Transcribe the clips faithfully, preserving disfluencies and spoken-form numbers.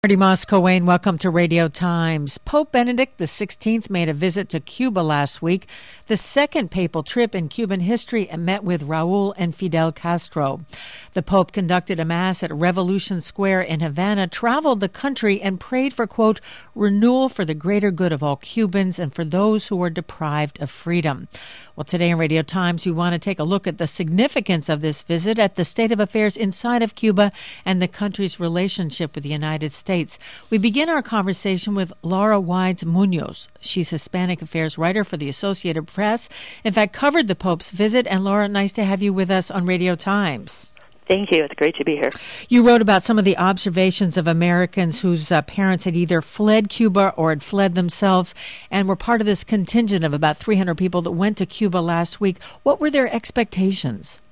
Marty Moss-Coane, welcome to Radio Times. Pope Benedict the sixteenth made a visit to Cuba last week, the second papal trip in Cuban history, and met with Raul and Fidel Castro. The Pope conducted a mass at Revolution Square in Havana, traveled the country, and prayed for, quote, renewal for the greater good of all Cubans and for those who are deprived of freedom. Well, today in Radio Times, we want to take a look at the significance of this visit, at the state of affairs inside of Cuba, and the country's relationship with the United States. We begin our conversation with Laura Wides Munoz. She's Hispanic Affairs writer for the Associated Press. In fact, covered the Pope's visit. And Laura, nice to have you with us on Radio Times. Thank you. It's great to be here. You wrote about some of the observations of Americans whose uh, parents had either fled Cuba or had fled themselves and were part of this contingent of about three hundred people that went to Cuba last week. What were their expectations?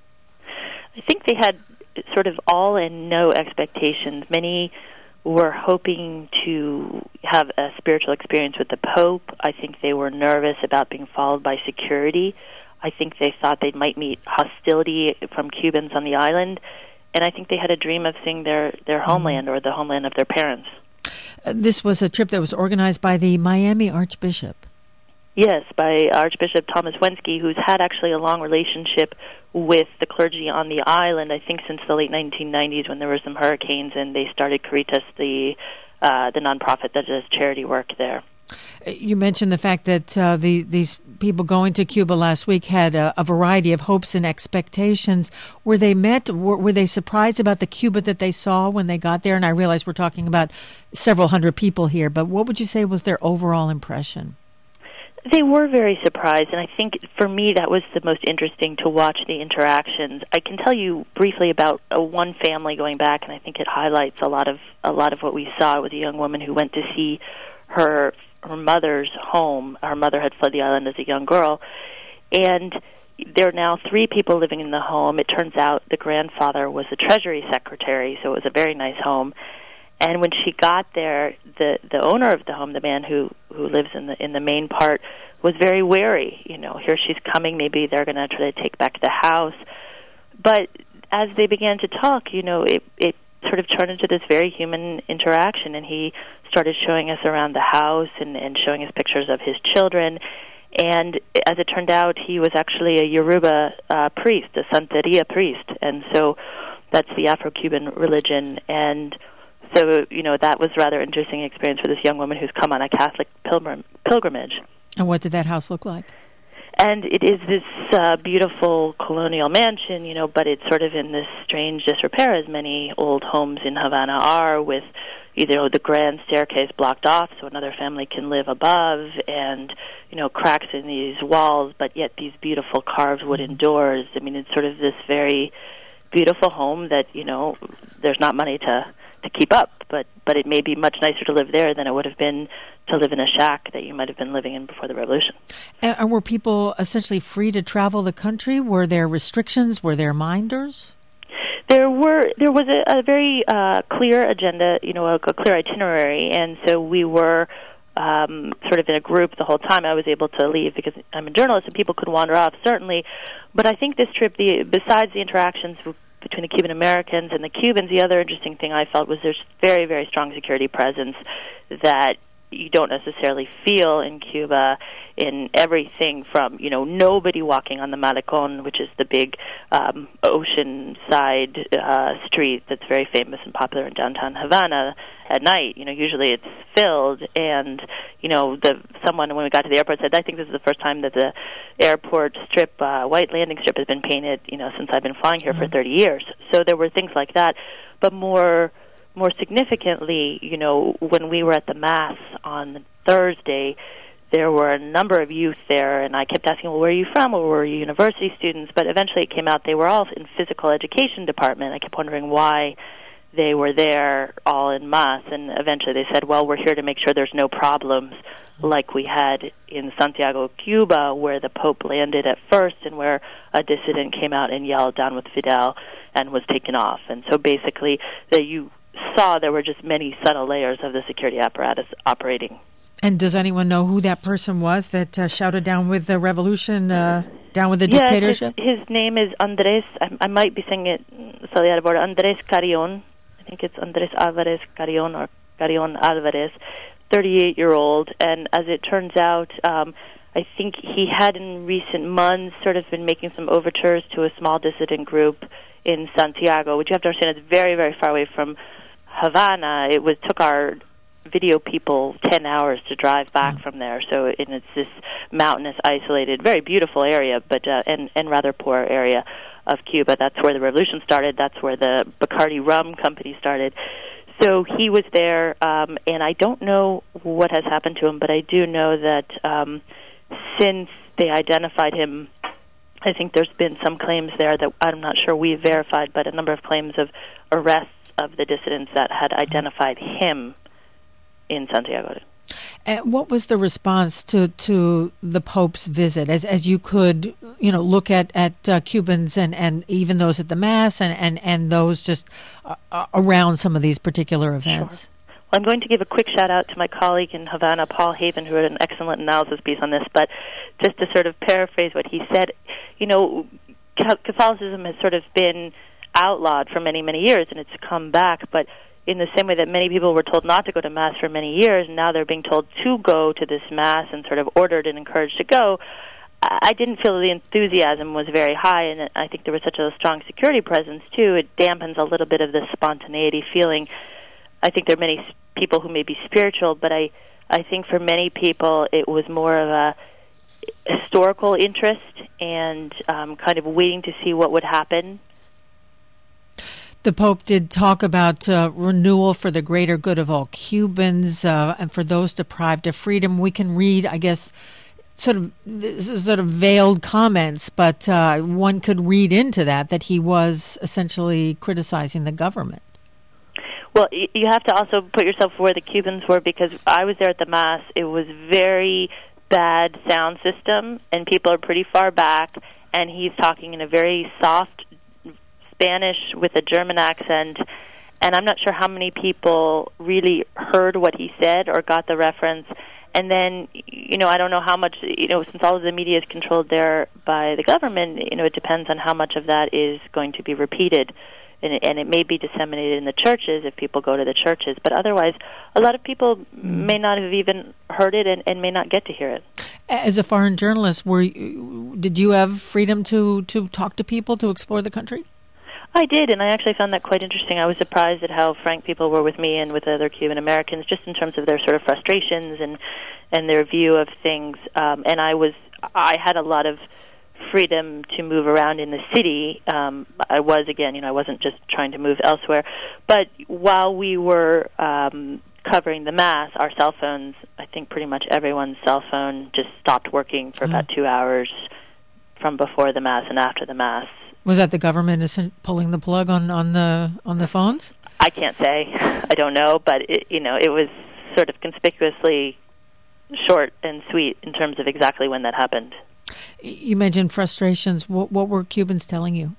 I think they had sort of all and no expectations. Many were hoping to have a spiritual experience with the Pope. I think they were nervous about being followed by security. I think they thought they might meet hostility from Cubans on the island. And I think they had a dream of seeing their, their homeland or the homeland of their parents. Uh, this was a trip that was organized by the Miami Archbishop. Yes, by Archbishop Thomas Wensky, who's had actually a long relationship with the clergy on the island, I think since the late nineteen nineties when there were some hurricanes and they started Caritas, the uh, the nonprofit that does charity work there. You mentioned the fact that uh, the, these people going to Cuba last week had a, a variety of hopes and expectations. Were they met? Were, were they surprised about the Cuba that they saw when they got there? And I realize we're talking about several hundred people here, but what would you say was their overall impression? They were very surprised, and I think for me that was the most interesting to watch the interactions. I can tell you briefly about uh, one family going back, and I think it highlights a lot of a lot of what we saw. It was a young woman who went to see her her mother's home. Her mother had fled the island as a young girl, and there are now three people living in the home. It turns out the grandfather was the Treasury Secretary, so it was a very nice home. And when she got there, the the owner of the home, the man who, who lives in the in the main part, was very wary. You know, here she's coming. Maybe they're going to try to take back the house. But as they began to talk, you know, it it sort of turned into this very human interaction. And he started showing us around the house and, and showing us pictures of his children. And as it turned out, he was actually a Yoruba uh, priest, a Santeria priest, and so that's the Afro-Cuban religion. And So, you know, that was a rather interesting experience for this young woman who's come on a Catholic pilgrim, pilgrimage. And what did that house look like? And it is this uh, beautiful colonial mansion, you know, but it's sort of in this strange disrepair, as many old homes in Havana are, with either the grand staircase blocked off so another family can live above, and, you know, cracks in these walls, but yet these beautiful carved wooden doors. I mean, it's sort of this very beautiful home that, you know, there's not money to... to keep up, but but it may be much nicer to live there than it would have been to live in a shack that you might have been living in before the revolution. And, and were people essentially free to travel the country? Were there restrictions? Were there minders? There were. There was a, a very uh, clear agenda, you know, a, a clear itinerary, and so we were um, sort of in a group the whole time. I was able to leave because I'm a journalist, and people could wander off, certainly. But I think this trip, the besides the interactions between the Cuban Americans and the Cubans, the other interesting thing I felt was there's very, very strong security presence that you don't necessarily feel in Cuba, in everything from, you know, nobody walking on the Malecon, which is the big um, ocean-side uh, street that's very famous and popular in downtown Havana at night. You know, usually it's filled, and, you know, the someone, when we got to the airport, said, I think this is the first time that the airport strip, uh, white landing strip, has been painted, you know, since I've been flying here mm-hmm. for thirty years. So there were things like that, but more... More significantly, you know, when we were at the Mass on Thursday, there were a number of youth there, and I kept asking, well, where are you from, or were you university students? But eventually it came out they were all in physical education department. I kept wondering why they were there all in mass, and eventually they said, well, we're here to make sure there's no problems like we had in Santiago, Cuba, where the Pope landed at first and where a dissident came out and yelled down with Fidel and was taken off. And so basically that you saw there were just many subtle layers of the security apparatus operating. And does anyone know who that person was that uh, shouted down with the revolution, uh, down with the yes, dictatorship? His, his name is Andres, I, I might be saying it slightly out of order, Andres Carrion. I think it's Andres Alvarez Carrion or Carrion Alvarez, thirty-eight-year-old. And as it turns out, um, I think he had in recent months sort of been making some overtures to a small dissident group in Santiago, which you have to understand is very, very far away from Havana. It was took our video people ten hours to drive back mm. from there. So and it's this mountainous, isolated, very beautiful area, but uh, and, and rather poor area of Cuba. That's where the revolution started. That's where the Bacardi rum company started. So he was there, um, and I don't know what has happened to him, but I do know that um, since they identified him, I think there's been some claims there that I'm not sure we've verified, but a number of claims of arrests of the dissidents that had identified him in Santiago. And what was the response to, to the Pope's visit? As as you could, you know, look at at uh, Cubans and, and even those at the Mass and, and, and those just uh, around some of these particular events. Sure. Well, I'm going to give a quick shout out to my colleague in Havana, Paul Haven, who wrote an excellent analysis piece on this. But just to sort of paraphrase what he said, you know, Catholicism has sort of been outlawed for many, many years, and it's come back, but in the same way that many people were told not to go to Mass for many years, and now they're being told to go to this Mass and sort of ordered and encouraged to go, I didn't feel the enthusiasm was very high, and I think there was such a strong security presence, too. It dampens a little bit of the spontaneity feeling. I think there are many people who may be spiritual, but I, I think for many people it was more of a historical interest and um, kind of waiting to see what would happen. The Pope did talk about uh, renewal for the greater good of all Cubans uh, and for those deprived of freedom. We can read, I guess, sort of sort of veiled comments, but uh, one could read into that that he was essentially criticizing the government. Well, you have to also put yourself where the Cubans were, because I was there at the Mass. It was very bad sound system, and people are pretty far back, and he's talking in a very soft Spanish with a German accent, and I'm not sure how many people really heard what he said or got the reference. And then, you know, I don't know how much, you know, since all of the media is controlled there by the government, you know, it depends on how much of that is going to be repeated. And it, and it may be disseminated in the churches if people go to the churches, but otherwise, a lot of people may not have even heard it and, and may not get to hear it. As a foreign journalist, were you, did you have freedom to, to talk to people, to explore the country? I did, and I actually found that quite interesting. I was surprised at how frank people were with me and with other Cuban Americans, just in terms of their sort of frustrations and and their view of things. Um, and I was, I had a lot of freedom to move around in the city. Um, I was, again, you know, I wasn't just trying to move elsewhere. But while we were um, covering the Mass, our cell phones, I think pretty much everyone's cell phone just stopped working for mm-hmm. about two hours from before the Mass and after the Mass. Was that the government isn't pulling the plug on, on the on the phones? I can't say. I don't know, but it, you know, it was sort of conspicuously short and sweet in terms of exactly when that happened. You mentioned frustrations. What, what were Cubans telling you?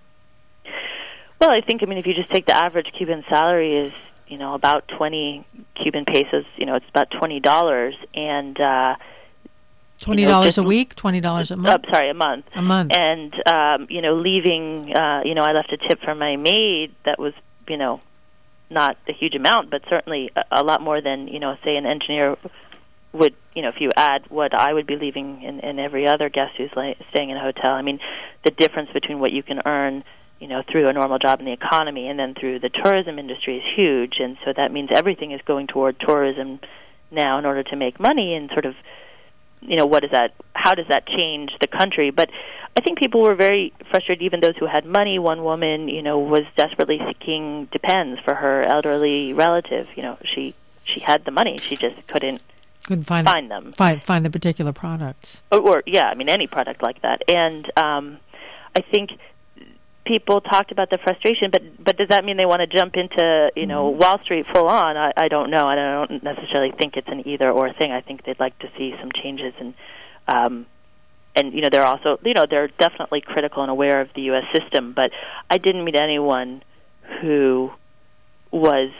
Well, I think, I mean, if you just take the average Cuban salary is, you know, about twenty Cuban pesos. You know, it's about twenty dollars, and uh, Twenty dollars you know, a week, twenty dollars a month. Uh, sorry, a month. A month. And um, you know, leaving. Uh, you know, I left a tip for my maid that was, you know, not a huge amount, but certainly a, a lot more than, you know, say an engineer would. You know, if you add what I would be leaving in, in every other guest who's like, staying in a hotel. I mean, the difference between what you can earn, you know, through a normal job in the economy and then through the tourism industry is huge, and so that means everything is going toward tourism now in order to make money and sort of. You know, what is that? How does that change the country? But I think people were very frustrated, even those who had money. One woman, you know, was desperately seeking Depends for her elderly relative. You know, she she had the money, she just couldn't, couldn't find, find them. Find, find the particular products. Or, or, yeah, I mean, any product like that. And um, I think people talked about the frustration, but but does that mean they want to jump into, you know, Wall Street full on? I, I don't know. I don't necessarily think it's an either or thing. I think they'd like to see some changes, and um, and you know, they're also, you know, they're definitely critical and aware of the U S system. But I didn't meet anyone who was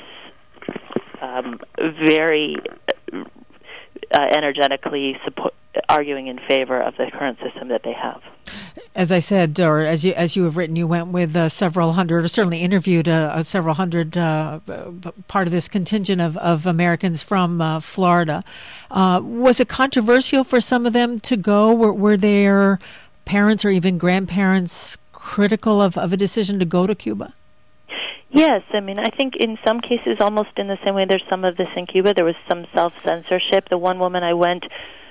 um, very uh, energetically support, arguing in favor of the current system that they have. As I said, or as you as you have written, you went with uh, several hundred, or certainly interviewed uh, several hundred uh, part of this contingent of, of Americans from uh, Florida. Uh, was it controversial for some of them to go? Were, were their parents or even grandparents critical of, of a decision to go to Cuba? Yes, I mean, I think in some cases, almost in the same way there's some of this in Cuba, there was some self-censorship. The one woman I went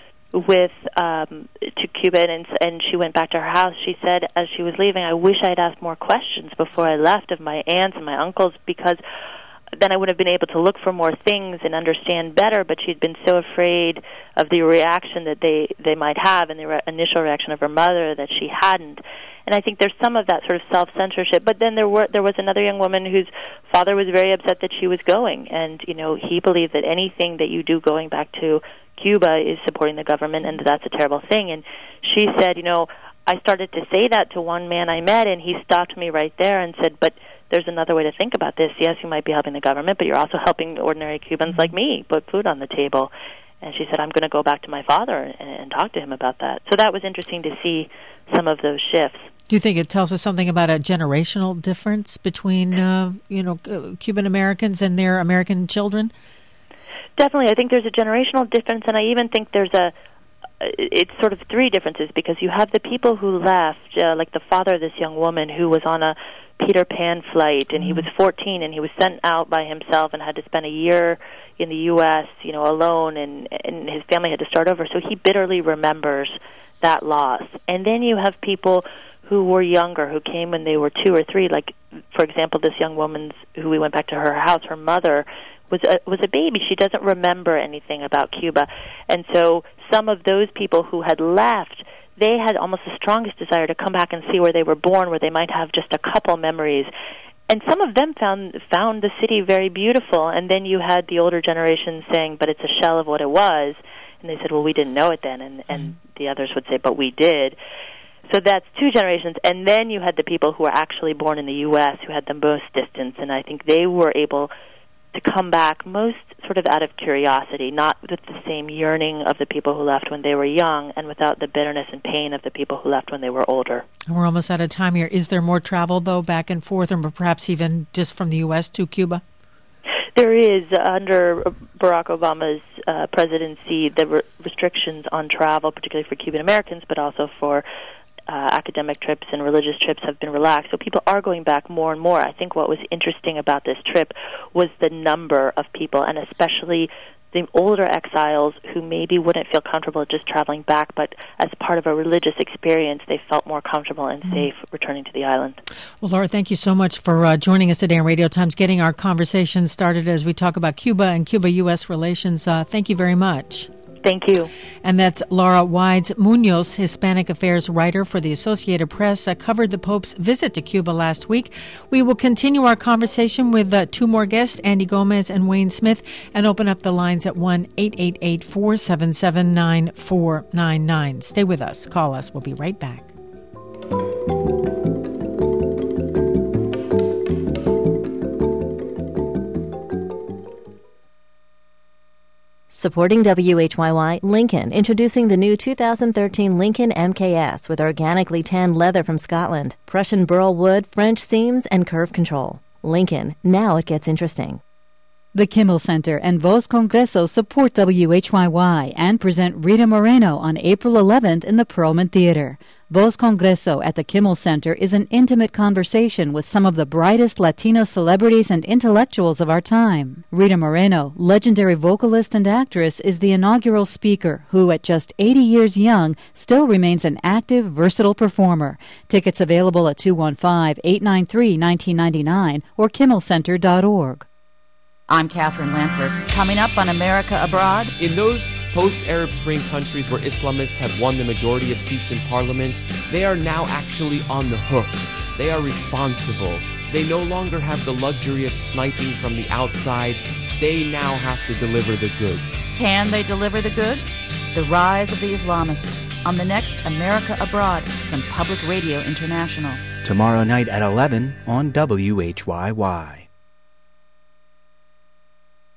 with um, to Cuba, and, and she went back to her house, she said as she was leaving, I wish I'd asked more questions before I left of my aunts and my uncles, because then I would have been able to look for more things and understand better, but she'd been so afraid of the reaction that they, they might have, and the re- initial reaction of her mother, that she hadn't. And I think there's some of that sort of self-censorship. But then there were there was another young woman whose father was very upset that she was going, and you know he believed that anything that you do going back to Cuba is supporting the government, and that's a terrible thing. And she said, you know, I started to say that to one man I met, and he stopped me right there and said, but there's another way to think about this. Yes, you might be helping the government, but you're also helping ordinary Cubans like me put food on the table. And she said, I'm going to go back to my father and, and talk to him about that. So that was interesting to see some of those shifts. Do you think it tells us something about a generational difference between, uh, you know, Cuban Americans and their American children? Definitely. I think there's a generational difference, and I even think there's a, it's sort of three differences, because you have the people who left, uh, like the father of this young woman who was on a Peter Pan flight, and he was fourteen, and he was sent out by himself and had to spend a year in the U S, you know, alone, and, and his family had to start over. So he bitterly remembers that loss. And then you have people who were younger, who came when they were two or three. Like, for example, this young woman's, who we went back to her house, her mother was a, was a baby. She doesn't remember anything about Cuba. And so some of those people who had left, they had almost the strongest desire to come back and see where they were born, where they might have just a couple memories. And some of them found found the city very beautiful. And then you had the older generation saying, but it's a shell of what it was. And they said, well, we didn't know it then. And, and the others would say, but we did. So that's two generations. And then you had the people who were actually born in the U S who had the most distance. And I think they were able to come back most sort of out of curiosity, not with the same yearning of the people who left when they were young, and without the bitterness and pain of the people who left when they were older. We're almost out of time here. Is there more travel, though, back and forth, or perhaps even just from the U S to Cuba? There is. Uh, under Barack Obama's uh, presidency, the re- restrictions on travel, particularly for Cuban Americans, but also for Uh, academic trips and religious trips, have been relaxed. So people are going back more and more. I think what was interesting about this trip was the number of people, and especially the older exiles who maybe wouldn't feel comfortable just traveling back, but as part of a religious experience, they felt more comfortable and mm-hmm. safe returning to the island. Well, Laura, thank you so much for uh, joining us today on Radio Times, getting our conversation started as we talk about Cuba and Cuba-U S relations. Uh, thank you very much. Thank you. And that's Laura Wides Munoz, Hispanic Affairs writer for the Associated Press, uh, covered the Pope's visit to Cuba last week. We will continue our conversation with uh, two more guests, Andy Gomez and Wayne Smith, and open up the lines at one eight eight eight, four seven seven, nine four nine nine. Stay with us. Call us. We'll be right back. Supporting W H Y Y, Lincoln, introducing the new two thousand thirteen Lincoln M K S with organically tanned leather from Scotland, Prussian burl wood, French seams, and curve control. Lincoln, now it gets interesting. The Kimmel Center and Voz Congreso support W H Y Y and present Rita Moreno on April eleventh in the Perlman Theater. Voz Congreso at the Kimmel Center is an intimate conversation with some of the brightest Latino celebrities and intellectuals of our time. Rita Moreno, legendary vocalist and actress, is the inaugural speaker who, at just eighty years young, still remains an active, versatile performer. Tickets available at two one five, eight nine three, one nine nine nine or kimmel center dot org. I'm Catherine Lanford. Coming up on America Abroad. In those post-Arab Spring countries where Islamists have won the majority of seats in parliament, they are now actually on the hook. They are responsible. They no longer have the luxury of sniping from the outside. They now have to deliver the goods. Can they deliver the goods? The rise of the Islamists on the next America Abroad from Public Radio International. Tomorrow night at eleven on W H Y Y.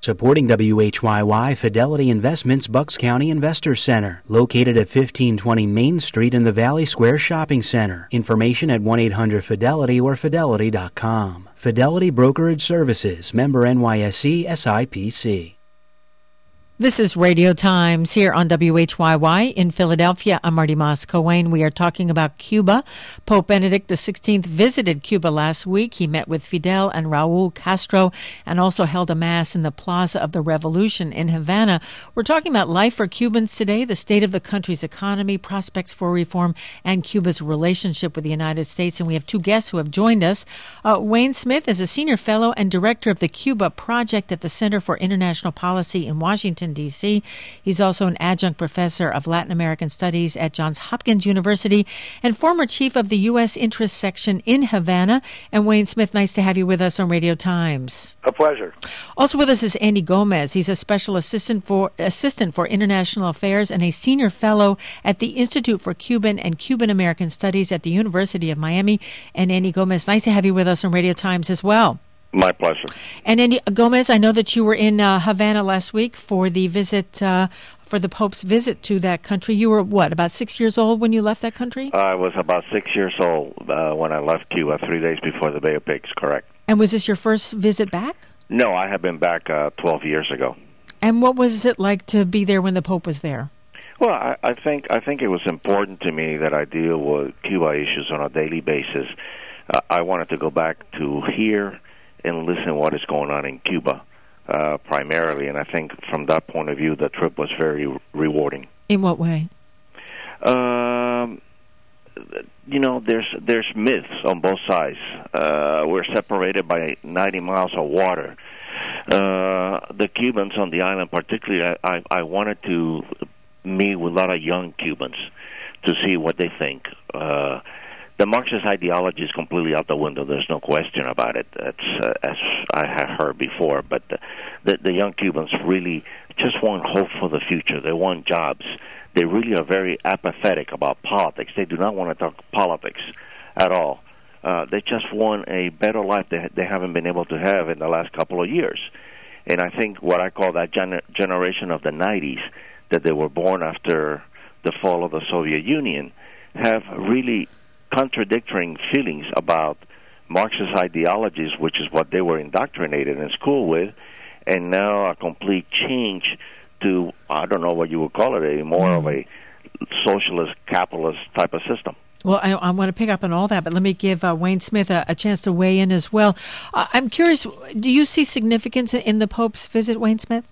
Supporting W H Y Y, Fidelity Investments Bucks County Investor Center, located at fifteen twenty Main Street in the Valley Square Shopping Center. Information at one eight hundred Fidelity or fidelity dot com. Fidelity Brokerage Services, member N Y S E S I P C. This is Radio Times here on W H Y Y in Philadelphia. I'm Marty Moss-Coane. We are talking about Cuba. Pope Benedict the sixteenth visited Cuba last week. He met with Fidel and Raul Castro and also held a mass in the Plaza of the Revolution in Havana. We're talking about life for Cubans today, the state of the country's economy, prospects for reform, and Cuba's relationship with the United States. And we have two guests who have joined us. Uh, Wayne Smith is a senior fellow and director of the Cuba Project at the Center for International Policy in Washington, D C He's also an adjunct professor of Latin American Studies at Johns Hopkins University and former chief of the U S Interest Section in Havana. And Wayne Smith, nice to have you with us on Radio Times. A pleasure. Also with us is Andy Gomez. He's a special assistant for assistant for international affairs and a senior fellow at the Institute for Cuban and Cuban American Studies at the University of Miami. And Andy Gomez, nice to have you with us on Radio Times as well. My pleasure. And Andy Gomez, I know that you were in uh, Havana last week for the visit, uh, for the Pope's visit to that country. You were, what, about six years old when you left that country? I was about six years old uh, when I left Cuba, three days before the Bay of Pigs, correct. And was this your first visit back? No, I have been back uh, twelve years ago. And what was it like to be there when the Pope was there? Well, I, I think I think it was important to me that I deal with Cuba issues on a daily basis. Uh, I wanted to go back to hear and listen to what is going on in Cuba, uh, primarily. And I think from that point of view, the trip was very rewarding. In what way? Um, you know, there's there's myths on both sides. Uh, we're separated by ninety miles of water. Uh, the Cubans on the island, particularly, I, I wanted to meet with a lot of young Cubans to see what they think. Uh, The Marxist ideology is completely out the window. There's no question about it. That's uh, as I have heard before. But the, the, the young Cubans really just want hope for the future. They want jobs. They really are very apathetic about politics. They do not want to talk politics at all. Uh, they just want a better life that they haven't been able to have in the last couple of years. And I think what I call that gener- generation of the nineties, that they were born after the fall of the Soviet Union, have really contradicting feelings about Marxist ideologies, which is what they were indoctrinated in school with, and now a complete change to, I don't know what you would call it, a more mm. of a socialist, capitalist type of system. Well, I, I want to pick up on all that, but let me give uh, Wayne Smith a, a chance to weigh in as well. Uh, I'm curious, do you see significance in the Pope's visit, Wayne Smith?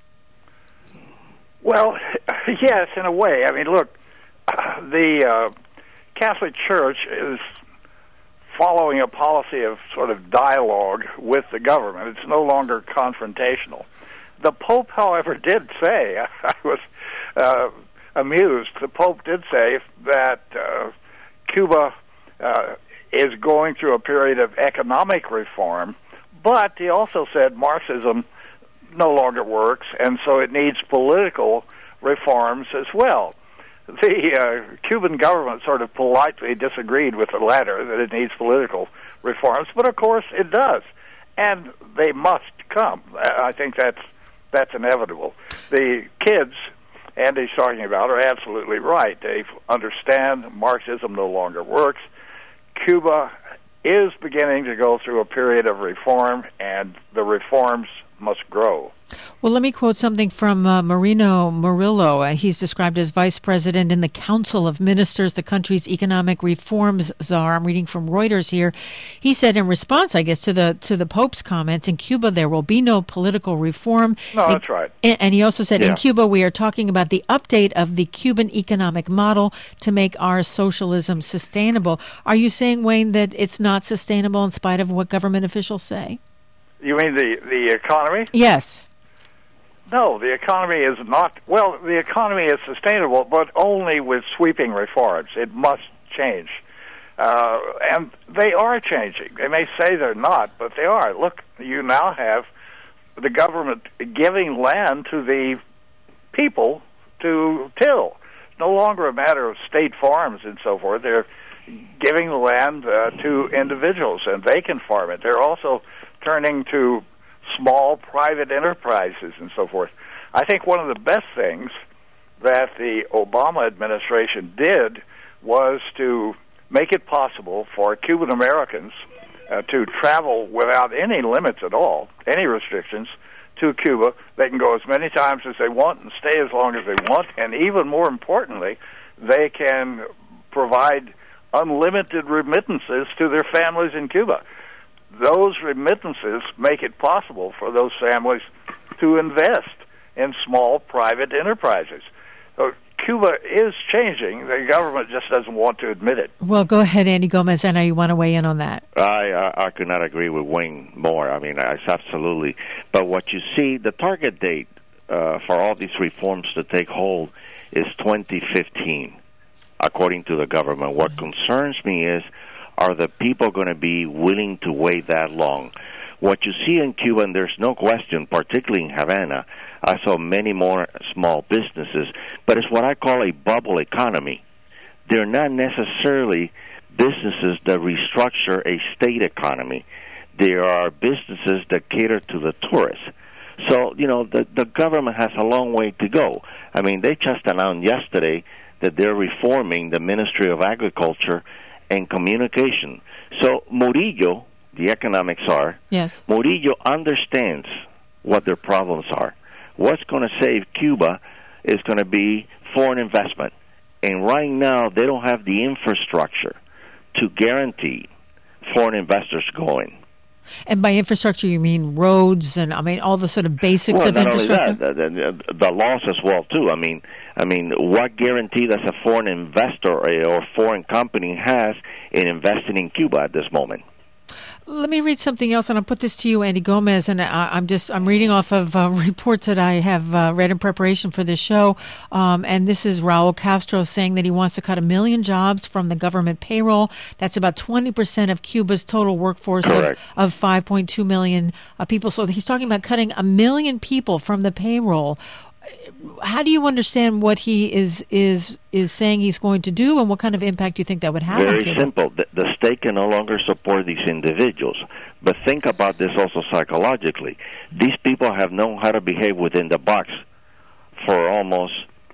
Well, yes, in a way. I mean, look, the uh, Catholic Church is following a policy of sort of dialogue with the government. It's no longer confrontational. The Pope, however, did say, I was uh, amused, the Pope did say that uh, Cuba uh, is going through a period of economic reform, but he also said Marxism no longer works, and so it needs political reforms as well. The uh, Cuban government sort of politely disagreed with the latter, that it needs political reforms, but of course it does, and they must come. I think that's that's inevitable. The kids Andy's talking about are absolutely right. They understand Marxism no longer works. Cuba is beginning to go through a period of reform, and the reforms must grow. Well, let me quote something from uh, Marino Murillo. Uh, he's described as vice president in the Council of Ministers, the country's economic reforms czar. I'm reading from Reuters here. He said in response, I guess, to the to the Pope's comments, in Cuba there will be no political reform. No, and, that's right. And, and he also said, yeah. in Cuba we are talking about the update of the Cuban economic model to make our socialism sustainable. Are you saying, Wayne, that it's not sustainable in spite of what government officials say? You mean the, the economy? Yes. No, the economy is not, well, the economy is sustainable, but only with sweeping reforms. It must change. Uh, and they are changing. They may say they're not, but they are. Look, you now have the government giving land to the people to till. It's no longer a matter of state farms and so forth. They're giving the land uh, to individuals, and they can farm it. They're also turning to small private enterprises and so forth. I think one of the best things that the Obama administration did was to make it possible for Cuban Americans uh, to travel without any limits at all, any restrictions, to Cuba. They can go as many times as they want and stay as long as they want, and even more importantly, they can provide unlimited remittances to their families in Cuba. Those remittances make it possible for those families to invest in small private enterprises. So Cuba is changing. The government just doesn't want to admit it. Well, go ahead, Andy Gomez. I know you want to weigh in on that. I, I, I could not agree with Wayne more. I mean, it's absolutely. But what you see, the target date uh, for all these reforms to take hold is twenty fifteen, according to the government. What mm-hmm. concerns me is, are the people going to be willing to wait that long? What you see in Cuba, and there's no question, particularly in Havana, I saw many more small businesses, but it's what I call a bubble economy. They're not necessarily businesses that restructure a state economy. They are businesses that cater to the tourists. So, you know, the, the government has a long way to go. I mean, they just announced yesterday that they're reforming the Ministry of Agriculture and Communication. So Murillo, the economic czar, yes. Murillo understands what their problems are. What's going to save Cuba is going to be foreign investment. And right now, they don't have the infrastructure to guarantee foreign investors going. And by infrastructure, you mean roads and, I mean, all the sort of basics well, of not infrastructure? Only that, the, the, the laws as well, too. I mean, I mean, what guarantee does a foreign investor or foreign company has in investing in Cuba at this moment? Let me read something else, and I'll put this to you, Andy Gomez. And I, I'm just I'm reading off of uh, reports that I have uh, read in preparation for this show. Um, and this is Raul Castro saying that he wants to cut a million jobs from the government payroll. That's about twenty percent of Cuba's total workforce of, of five point two million uh, people. So he's talking about cutting a million people from the payroll. How do you understand what he is is is saying he's going to do, and what kind of impact do you think that would have? Very simple. The, the state can no longer support these individuals. But think about this also psychologically. These people have known how to behave within the box for almost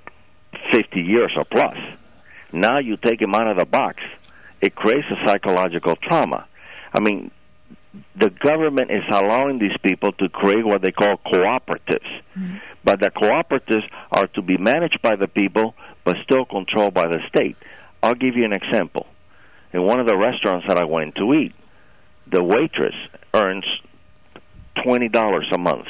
fifty years or plus. Now you take them out of the box. It creates a psychological trauma. I mean, the government is allowing these people to create what they call cooperatives. Mm-hmm. But the cooperatives are to be managed by the people, but still controlled by the state. I'll give you an example. In one of the restaurants that I went to eat, the waitress earns twenty dollars a month,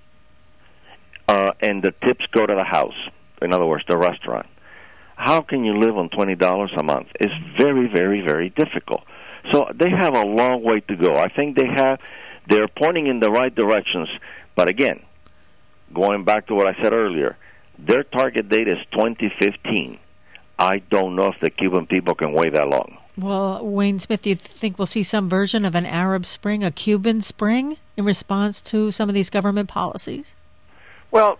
uh, and the tips go to the house. In other words, the restaurant. How can you live on twenty dollars a month? It's very, very, very difficult. So they have a long way to go. I think they have, they're pointing in the right directions. But again, going back to what I said earlier, their target date is twenty fifteen. I don't know if the Cuban people can wait that long. Well, Wayne Smith, do you think we'll see some version of an Arab Spring, a Cuban Spring, in response to some of these government policies? Well,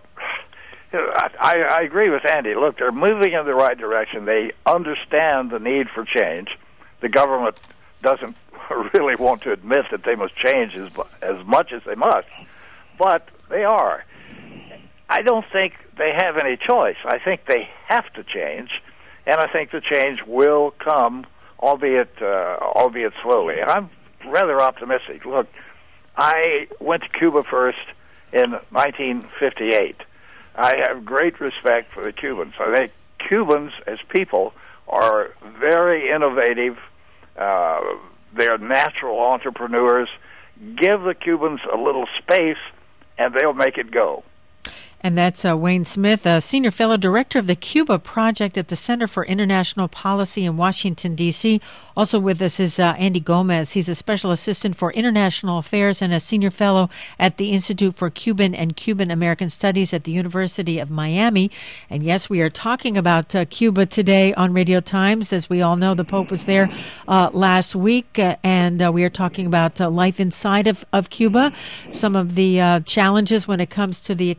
I, I agree with Andy. Look, they're moving in the right direction. They understand the need for change. The government doesn't really want to admit that they must change as, as much as they must, but they are. I don't think they have any choice. I think they have to change, and I think the change will come, albeit uh, albeit slowly. And I'm rather optimistic. Look, I went to Cuba first in nineteen fifty-eight. I have great respect for the Cubans. I think Cubans, as people, are very innovative. Uh, they're natural entrepreneurs. Give the Cubans a little space, and they'll make it go. And that's uh, Wayne Smith, a senior fellow director of the Cuba Project at the Center for International Policy in Washington, D C Also with us is uh, Andy Gomez. He's a special assistant for international affairs and a senior fellow at the Institute for Cuban and Cuban American Studies at the University of Miami. And yes, we are talking about uh, Cuba today on Radio Times. As we all know, the Pope was there uh, last week, uh, and uh, we are talking about uh, life inside of, of Cuba, some of the uh, challenges when it comes to the economy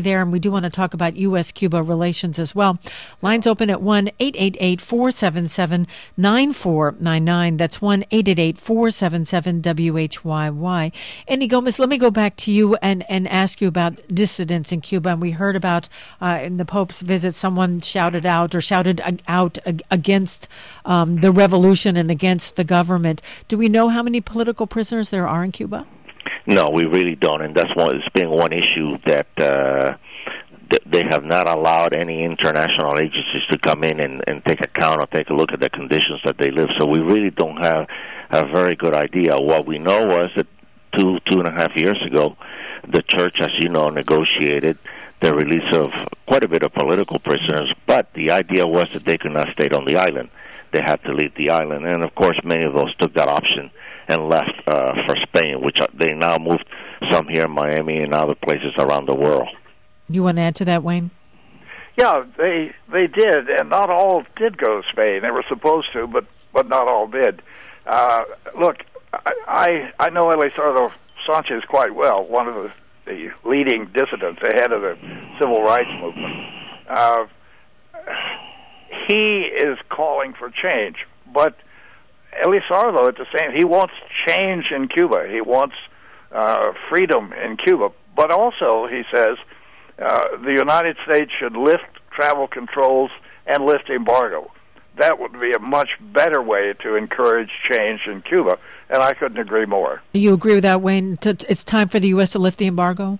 there, and we do want to talk about U S Cuba relations as well. Lines open at one eight eight eight, four seven seven, nine four nine nine. That's one eight eight eight, four seven seven, W H Y Y. Andy Gomez, let me go back to you and, and ask you about dissidents in Cuba. And we heard about uh, in the Pope's visit, someone shouted out or shouted out against um, the revolution and against the government. Do we know how many political prisoners there are in Cuba? No, we really don't, and that's one. It's been one issue that uh, th- they have not allowed any international agencies to come in and, and take account or take a look at the conditions that they live. So we really don't have a very good idea. What we know was that two two and a half years ago, the church, as you know, negotiated the release of quite a bit of political prisoners, but the idea was that they could not stay on the island. They had to leave the island, and of course, many of those took that option and left uh, for Spain, which they now moved some here in Miami and other places around the world. You want to add to that, Wayne? Yeah, they they did, and not all did go to Spain. They were supposed to, but but not all did. Uh, look, I, I I know Elisardo Sanchez quite well, one of the, the leading dissidents, the head of the civil rights movement. Uh, he is calling for change, but Elisardo, at the same, he wants change in Cuba. He wants uh, freedom in Cuba. But also, he says, uh, the United States should lift travel controls and lift embargo. That would be a much better way to encourage change in Cuba, and I couldn't agree more. You agree with that, Wayne? It's time for the U S to lift the embargo?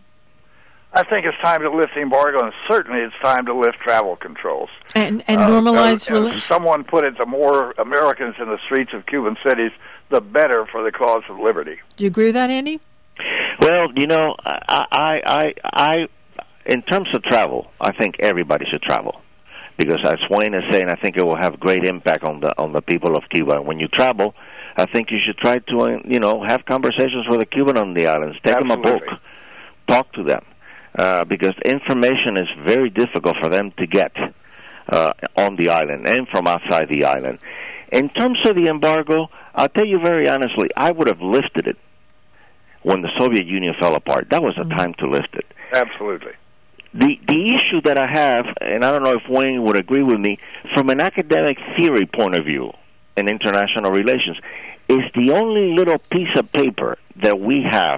I think it's time to lift the embargo, and certainly it's time to lift travel controls. And, and normalize... Uh, and, and someone put it, the more Americans in the streets of Cuban cities, the better for the cause of liberty. Do you agree with that, Andy? Well, you know, I, I, I, I, in terms of travel, I think everybody should travel. Because as Wayne is saying, I think it will have great impact on the on the people of Cuba. And when you travel, I think you should try to, you know, have conversations with the Cuban on the islands. Take Absolutely. them a book. Talk to them. Uh, because information is very difficult for them to get uh, on the island and from outside the island. In terms of the embargo, I'll tell you very honestly, I would have lifted it when the Soviet Union fell apart. That was the time to lift it. Absolutely. The the issue that I have, and I don't know if Wayne would agree with me, from an academic theory point of view in international relations, is the only little piece of paper that we have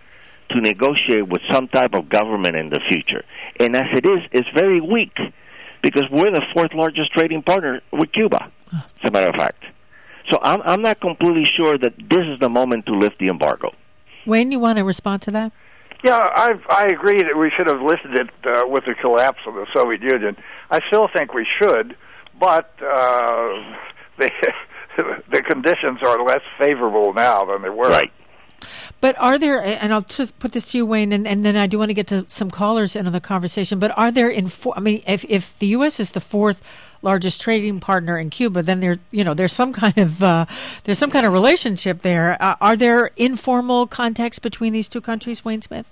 to negotiate with some type of government in the future. And as it is, it's very weak, because we're the fourth largest trading partner with Cuba, as a matter of fact. So I'm, I'm not completely sure that this is the moment to lift the embargo. Wayne, you want to respond to that? Yeah, I I agree that we should have lifted it uh, with the collapse of the Soviet Union. I still think we should, but uh, the, the conditions are less favorable now than they were. Right. But are there, and I'll just put this to you, Wayne, and, and then I do want to get to some callers in on the conversation, but are there, in, I mean, if, if the U S is the fourth largest trading partner in Cuba, then there, you know, there's some kind of, uh, there's some kind of relationship there. Uh, are there informal contacts between these two countries, Wayne Smith?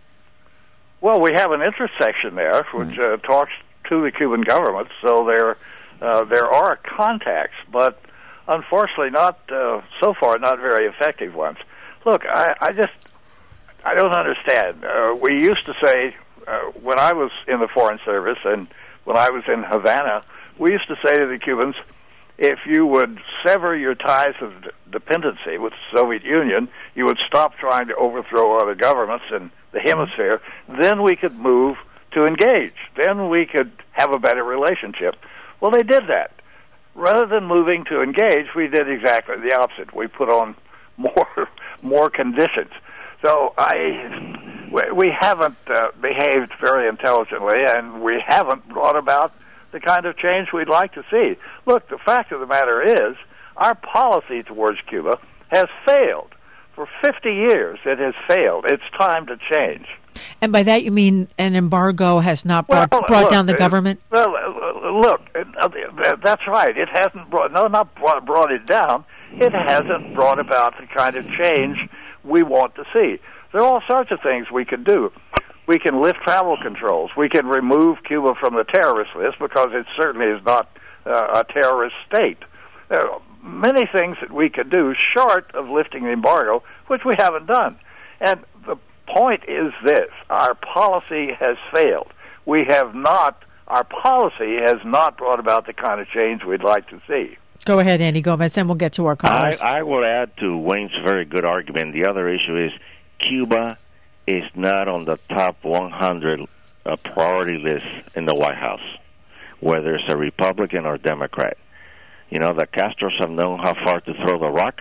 Well, we have an intersection there, which uh, talks to the Cuban government, so there, uh, there are contacts, but unfortunately not, uh, so far, not very effective ones. Look, I, I just, I don't understand. Uh, we used to say, uh, when I was in the Foreign Service and when I was in Havana, we used to say to the Cubans, if you would sever your ties of d- dependency with the Soviet Union, you would stop trying to overthrow other governments in the hemisphere, then we could move to engage. Then we could have a better relationship. Well, they did that. Rather than moving to engage, we did exactly the opposite. We put on more more conditions. So I, we haven't uh, behaved very intelligently, and we haven't brought about the kind of change we'd like to see. Look, the fact of the matter is, our policy towards Cuba has failed. For fifty years, it has failed. It's time to change. And by that you mean an embargo has not brought, well, brought look, down the government? Well, look, that's right. It hasn't brought, no, not brought, brought it down. It hasn't brought about the kind of change we want to see. There are all sorts of things we can do. We can lift travel controls. We can remove Cuba from the terrorist list because it certainly is not uh, a terrorist state. There are many things that we could do short of lifting the embargo, which we haven't done. And the point is this: our policy has failed. We have not. Our policy has not brought about the kind of change we'd like to see. Go ahead, Andy Gomez, and we'll get to our callers. I, I will add to Wayne's very good argument. The other issue is Cuba is not on the top one hundred uh, priority list in the White House, whether it's a Republican or Democrat. You know, the Castros have known how far to throw the rock,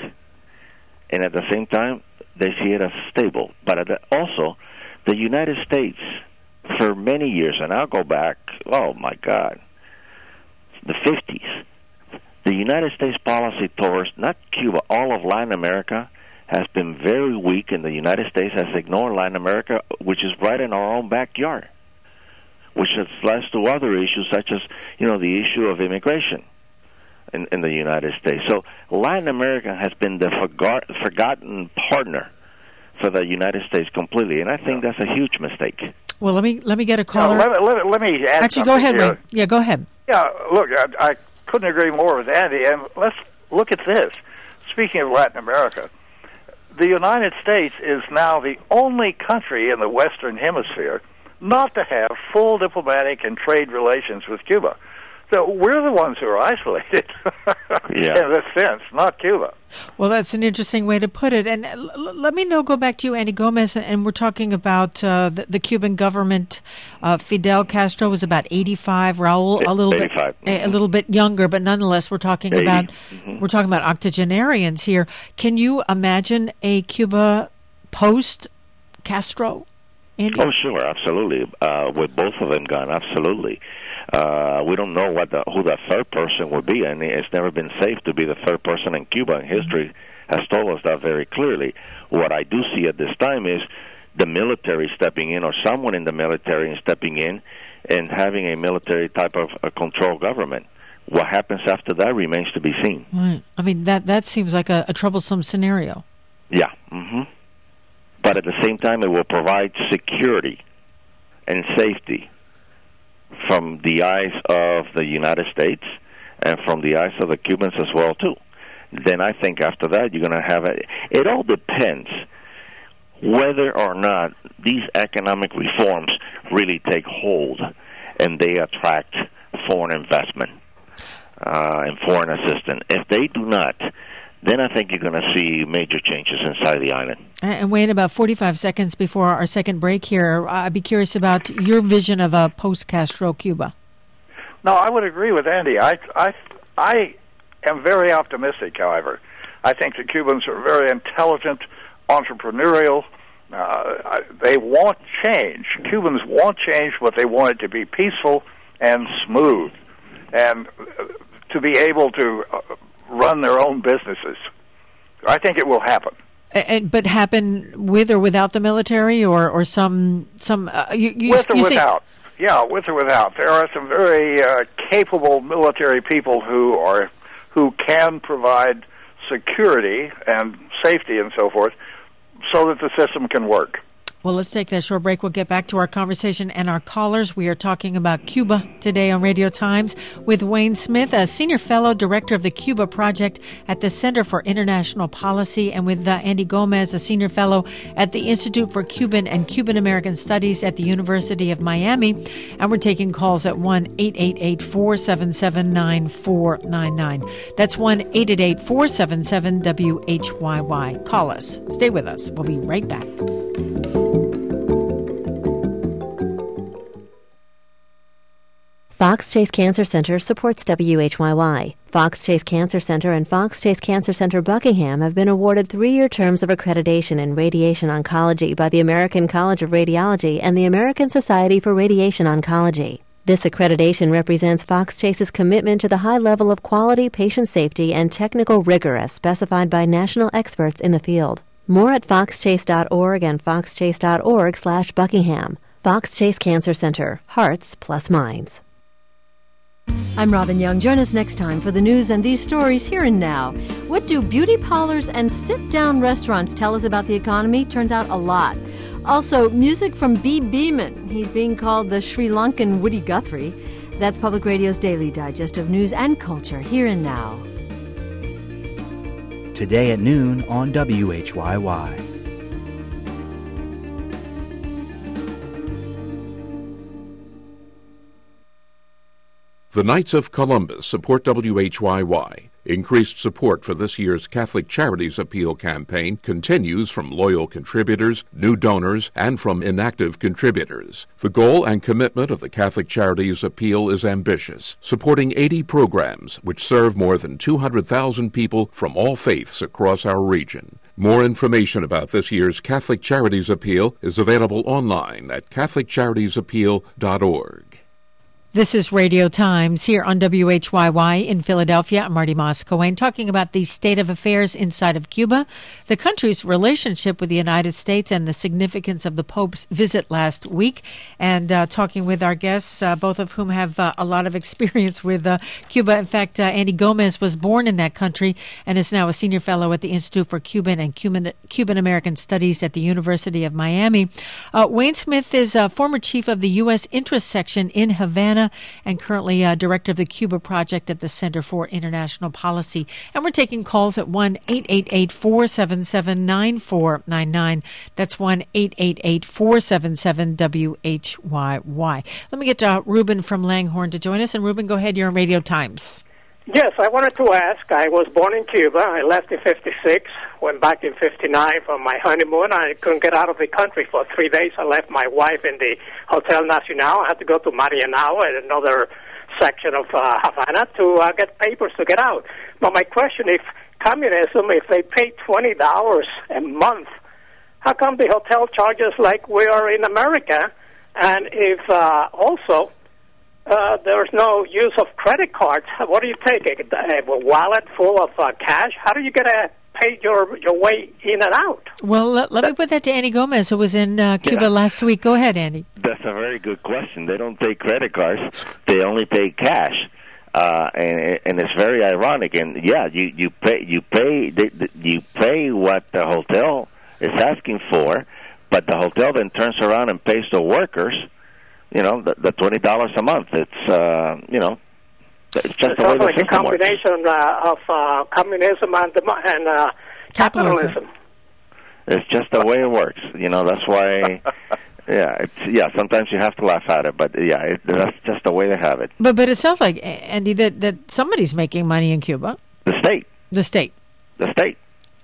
and at the same time, they see it as stable. But at the, also, the United States, for many years, and I'll go back, oh my God, the fifties, the United States policy towards not Cuba, all of Latin America has been very weak, and the United States has ignored Latin America, which is right in our own backyard, which has led to other issues such as, you know, the issue of immigration in, in the United States. So Latin America has been the forgot, forgotten partner for the United States completely, and I think that's a huge mistake. Well, let me let me get a caller. No, let, let, let me add Actually, go ahead, Wayne. Yeah, go ahead. Yeah, look, I, I couldn't agree more with Andy, and let's look at this. Speaking of Latin America, the United States is now the only country in the Western Hemisphere not to have full diplomatic and trade relations with Cuba. So we're the ones who are isolated, yeah. in this sense, not Cuba. Well, that's an interesting way to put it. And l- l- let me, though, go back to you, Andy Gomez, and we're talking about uh, the, the Cuban government. Uh, Fidel Castro was about eighty-five. Raul, a little eighty-five. bit, a, a little bit younger, but nonetheless, we're talking eighty. about Mm-hmm. we're talking about octogenarians here. Can you imagine a Cuba post Castro? Andy? Oh, sure, absolutely. Uh, with both of them gone, absolutely. Uh, we don't know what the, who the third person would be, and it's never been safe to be the third person in Cuba, and history has told us that very clearly. What I do see at this time is the military stepping in, or someone in the military stepping in, and having a military type of a control government. What happens after that remains to be seen. Right. I mean, that, that seems like a, a troublesome scenario. Yeah. Mm-hmm. But at the same time, it will provide security and safety from the eyes of the United States and from the eyes of the Cubans as well, too. Then I think after that, you're going to have it. It all depends whether or not these economic reforms really take hold and they attract foreign investment uh, and foreign assistance. If they do not, then I think you're going to see major changes inside the island. And Wayne, about forty-five seconds before our second break here, I'd be curious about your vision of a post-Castro Cuba. No, I would agree with Andy. I, I, I am very optimistic, however. I think the Cubans are very intelligent, entrepreneurial. Uh, they want change. Cubans want change, but they want it to be peaceful and smooth, and to be able to run their own businesses. I think it will happen. And, but happen with or without the military, or, or some some uh, you, you, with or you without. Say... Yeah, with or without. There are some very uh, capable military people who are who can provide security and safety and so forth, so that the system can work. Well, let's take that short break. We'll get back to our conversation and our callers. We are talking about Cuba today on Radio Times with Wayne Smith, a senior fellow director of the Cuba Project at the Center for International Policy, and with uh, Andy Gomez, a senior fellow at the Institute for Cuban and Cuban American Studies at the University of Miami. And we're taking calls at one eight eight eight, four seven seven, nine four nine nine. That's one eight eight eight, four seven seven, W H Y Y. Call us. Stay with us. We'll be right back. Fox Chase Cancer Center supports W H Y Y. Fox Chase Cancer Center and Fox Chase Cancer Center Buckingham have been awarded three-year terms of accreditation in radiation oncology by the American College of Radiology and the American Society for Radiation Oncology. This accreditation represents Fox Chase's commitment to the high level of quality, patient safety, and technical rigor as specified by national experts in the field. More at fox chase dot org and fox chase dot org slash Buckingham. Fox Chase Cancer Center. Hearts plus minds. I'm Robin Young. Join us next time for the news and these stories here and now. What do beauty parlors and sit-down restaurants tell us about the economy? Turns out a lot. Also, music from B. Beeman. He's being called the Sri Lankan Woody Guthrie. That's Public Radio's daily digest of news and culture here and now. Today at noon on W H Y Y. The Knights of Columbus support W H Y Y. Increased support for this year's Catholic Charities Appeal campaign continues from loyal contributors, new donors, and from inactive contributors. The goal and commitment of the Catholic Charities Appeal is ambitious, supporting eighty programs which serve more than two hundred thousand people from all faiths across our region. More information about this year's Catholic Charities Appeal is available online at catholic charities appeal dot org. This is Radio Times here on W H Y Y in Philadelphia. I'm Marty Moss-Cohen talking about the state of affairs inside of Cuba, the country's relationship with the United States, and the significance of the Pope's visit last week, and uh, talking with our guests, uh, both of whom have uh, a lot of experience with uh, Cuba. In fact, uh, Andy Gomez was born in that country and is now a senior fellow at the Institute for Cuban and Cuban, Cuban-American Studies at the University of Miami. Uh, Wayne Smith is a former chief of the U S Interest Section in Havana and currently uh, director of the Cuba Project at the Center for International Policy. And we're taking calls at one eight eight eight, four seven seven, nine four nine nine. That's one eight eight eight, four seven seven, W H Y Y. Let me get uh, Ruben from Langhorne to join us. And Ruben, go ahead. You're on Radio Times. Yes, I wanted to ask. I was born in Cuba. I left in fifty-six, went back in fifty-nine for my honeymoon. I couldn't get out of the country for three days. I left my wife in the Hotel Nacional. I had to go to Marianao at another section of uh, Havana to uh, get papers to get out. But my question, if communism, if they pay twenty dollars a month, how come the hotel charges like we are in America? And if uh, also... Uh, there's no use of credit cards. What do you take? A, a wallet full of uh, cash? How do you get to pay your, your way in and out? Well, let, let me put that to Andy Gomez, who was in uh, Cuba yeah. last week. Go ahead, Andy. That's a very good question. They don't take credit cards. They only take cash. Uh, and, and it's very ironic. And, yeah, you, you pay you pay you pay what the hotel is asking for, but the hotel then turns around and pays the workers You know, the, the twenty dollars a month. It's, uh, you know, it's just it's the way the like system a combination uh, of uh, communism and, and uh, capitalism. capitalism. It's just the way it works. You know, that's why, yeah, it's, yeah, sometimes you have to laugh at it, but, yeah, it, that's just the way they have it. But but it sounds like, Andy, that, that somebody's making money in Cuba. The state. The state. The state.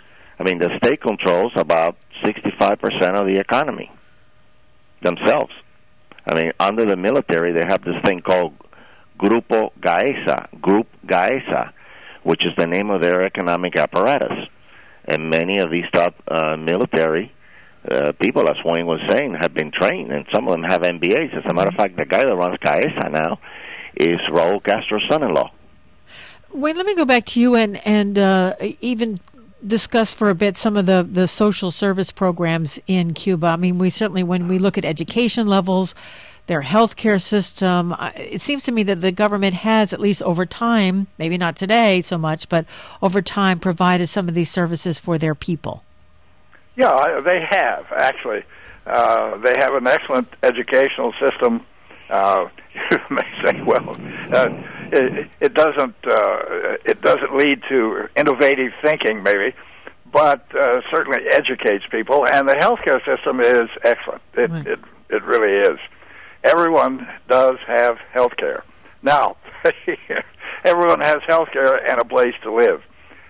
I mean, the state controls about sixty-five percent of the economy themselves. I mean, under the military, they have this thing called Grupo Gaesa, Group Gaesa, which is the name of their economic apparatus. And many of these top uh, military uh, people, as Wayne was saying, have been trained, and some of them have M B As. As a matter of fact, the guy that runs Gaesa now is Raul Castro's son-in-law. Wayne, let me go back to you and, and uh, even discuss for a bit some of the, the social service programs in Cuba. I mean, we certainly, when we look at education levels, their healthcare system, it seems to me that the government has, at least over time, maybe not today so much, but over time, provided some of these services for their people. Yeah, they have, actually. Uh, they have an excellent educational system. Uh, you may say, well, uh, it, it doesn't uh, it doesn't lead to innovative thinking, maybe, but uh, certainly educates people. And the healthcare system is excellent. It right. it it really is. Everyone does have healthcare now. Everyone has healthcare and a place to live.